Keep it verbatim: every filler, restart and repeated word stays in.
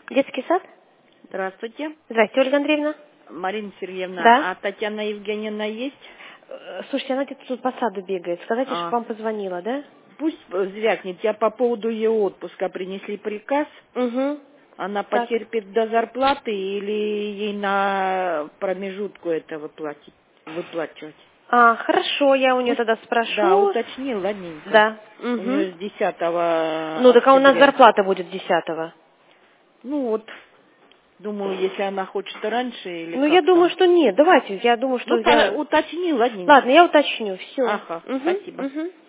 Детский сад? Здравствуйте. Здрасте, Ольга Андреевна. Марина Сергеевна, Да. а Татьяна Евгеньевна есть? Э, Слушайте, она где-то тут по саду бегает. Сказайте, что А, вам позвонила, да? пусть звякнет. Я по поводу ее отпуска принесли приказ. Угу. Она Так. потерпит до зарплаты или ей на промежутку это выплатить, выплачивать? А, хорошо, я у нее Пусть, тогда да, спрошу. уточни, ладненько. Да. У нее Угу. с десятого Ну, так а у нас октября. зарплата будет десятого. Ну вот, думаю, если она хочет раньше или Ну, я как думаю, там. что нет. Давайте, я думаю, что Ну, та- я... уточни, ладненько. Ладно, я уточню. Все. Ага, Угу, спасибо. угу.